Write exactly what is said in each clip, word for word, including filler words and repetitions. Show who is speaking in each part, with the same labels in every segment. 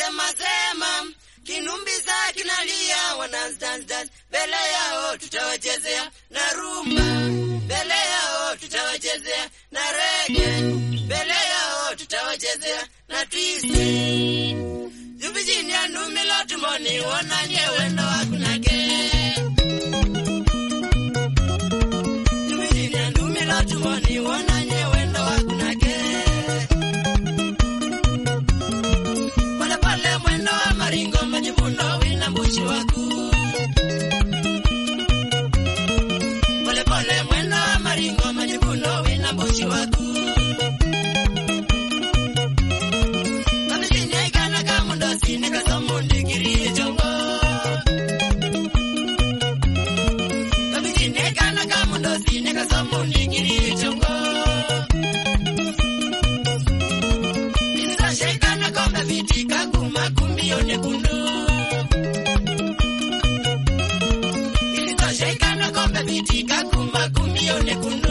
Speaker 1: wanasema sema, kinumbiza kinalia, wana dance dance, mbele yao tutawachezea na rumba, mbele yao tutawachezea na reggae, mbele yao tutawachezea na twist. Virginia numilo tumoni wana nyewe ndo wakunake. Virginia numilo tumoni wana nyewe ndo wakunake. Pale pale mwendo wa maringo majivuno wina mbushi waku. Pale pale mwendo wa maringo majivuno wina mbushi waku. Nika somundi kiri chongo Kami neka na kamundo si nika somundi kiri chongo Nisa sheka na kombe vitika kuma kumbio nekundu Nisa sheka na kombe vitika kuma kumbio nekundu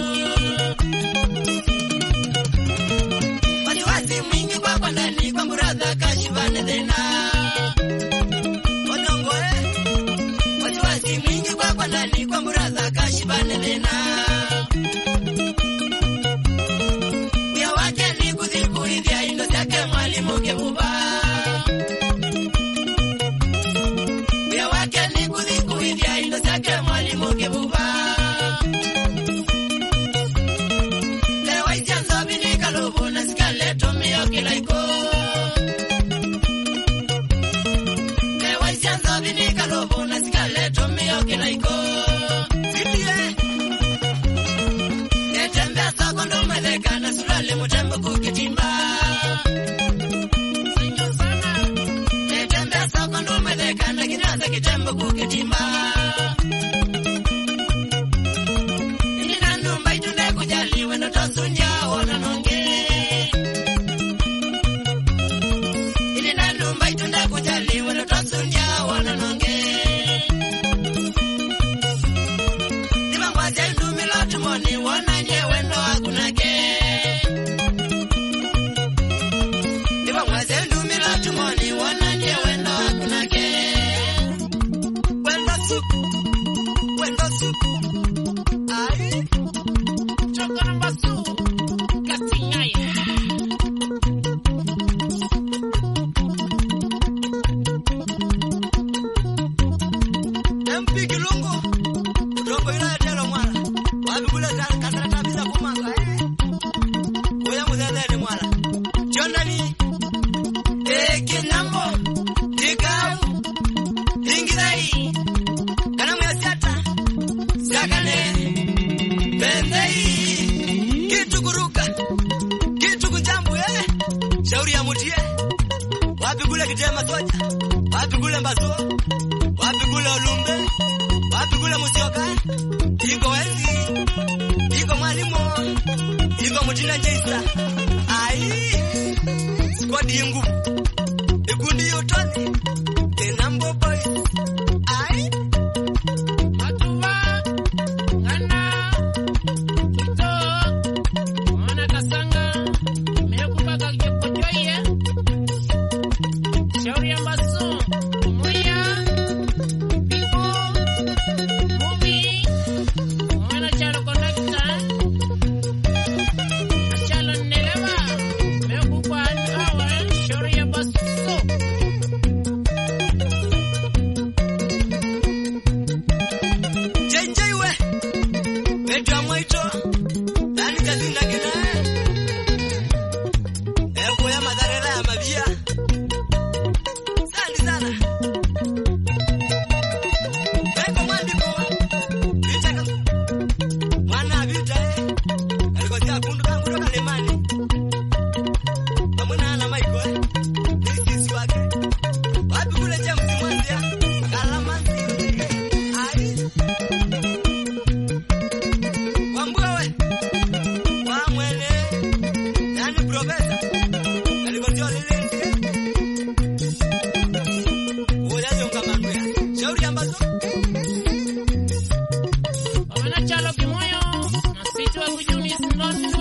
Speaker 1: Wasiwasi mwingi kwa kwa ndani kwa mburadha kashivane tena Ndani kwa muraza kashibane tena Uya wake ni kuzikuridhia indo zake mwalimu kebuba Uya wake ni kuzikuridhia indo zake mwalimu kebuba Lewa isi anzobi ni kalubu na sikale tumio kilaiko Lewa isi anzobi ni kalubu na sikale tumio kilaiko Kana sulale mutembo kukitimba Sinyo sana Netembea soko ndumele kana kinaza kitembo kukitimba Nina numba itunde kujali wendo tosunja wana nonge Nina numba itunde kujali wendo tosunja wana nonge Niba mwaze ndumilo tumoni wana nye wendo wakunake Tumoni wana nye wendo wakunake Wendo suku Wendo suku Ay Choko namba suku Katingaya Empi kilungu Udombo ila ya telo mwala Wabigule zari kasara kabisa kumanga Uya muzeze mwala Chondani Kinambo, Tikau, Ingidai, Kanamu ya Siata, Siakane, Bendei, Kitu kuruka, Kitu kujambu eh, Shauri ya mutie, Wapigule kitema soja, Wapigule mbazo, Wapigule olumbe, Wapigule musioka, Iko enzi, Iko mwalimu, Iko mutina njeisa, Ai, Squad yungu Ikundi yotani Kenambo boys Ai Atuba Gana Kito Mwana kasanga Mekupaka kikojoye Shauri ya mbaso Muya Biko Mubi Mwana chalo kondakta Chalo nelewa Mekupaka hawa Shauri ya mbaso Chalo kimoyo na situ wa kujuni sinoni